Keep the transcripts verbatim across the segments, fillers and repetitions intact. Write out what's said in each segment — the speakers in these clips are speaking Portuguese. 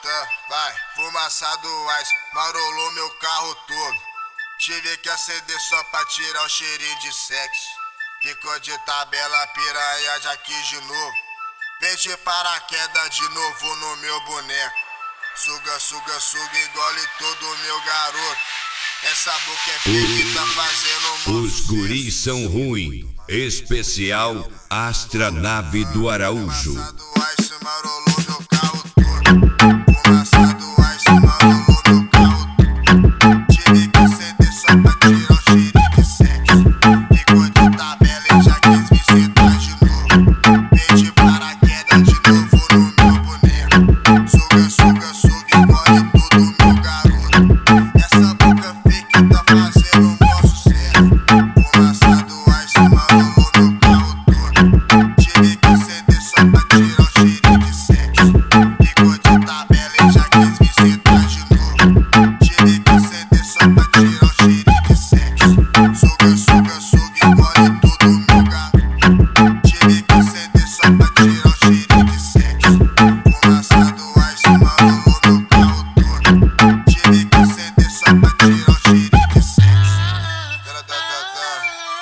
Tá, vai, fumaça do ice, marolou meu carro todo. Tive que acender só pra tirar o cheirinho de sexo. Ficou de tabela, piranha já quis de novo. Vem de paraquedas de novo no meu boneco. Suga, suga, suga, engole todo meu garoto. Essa boca é fake, tá fazendo Os guris são ruins. Especial Astronave do Araújo. Fumaça do ice, marolou meu carro todo. Fumaça do ice, marolou meu carro todo. Tive que acender só pra tirar o cheirinho de sexo. Ficou de tabela e já quis visitar de novo. Vem de paraquedas de novo no meu boneco. Suga, suga, suga, engole todo meu garoto. Essa boca fake tá fazendo um bom sucesso. Fumaça do ice, marolou meu carro todo. Tive que acender só pra tirar o cheirinho de sexo. Ficou de tabela e já quis visitar de novo. Tive que acender só pra tirar o cheirinho de sexo. Suga, suga, suga, engole todo meu garoto. Tive que acender só pra tirar o cheirinho de sexo. Fumaça do ice, marolou meu carro todo. Tive que acender só pra tirar o cheirinho de sexo. Da, da, da, da.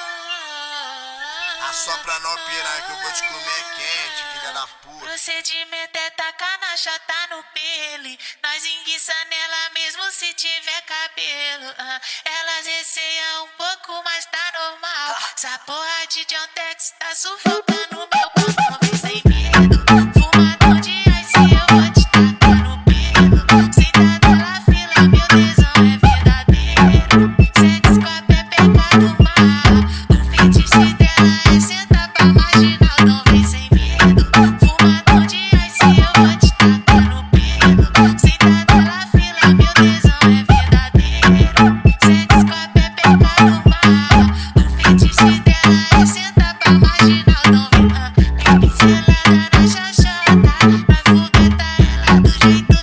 Assopra não, piranha, que eu vou te comer quente, filha da puta. Procedimento é tacar na chata no pele. Nós enguiça nela mesmo se tiver cabelo. Ah, elas receiam um pouco, mas tá normal. Essa porra de John Tex tá sufocando meu pulmão. Vem sem medo, fumador de ice, eu vou te tacar no pelo. Sentada na fila, meu tesão é verdadeiro. Sexo copo é pecado mal. O fetiche dela é sentar pra marginal. Não vem sem medo, fumador de ice, eu vou te tacar no pelo. Sentada na fila, meu tesão é verdadeiro. Sexo copo é pecado mal. O fetiche dela é sentar pra marginal. Não vem, ah, é pincelada na chachota. Vai foguetar ela do jeito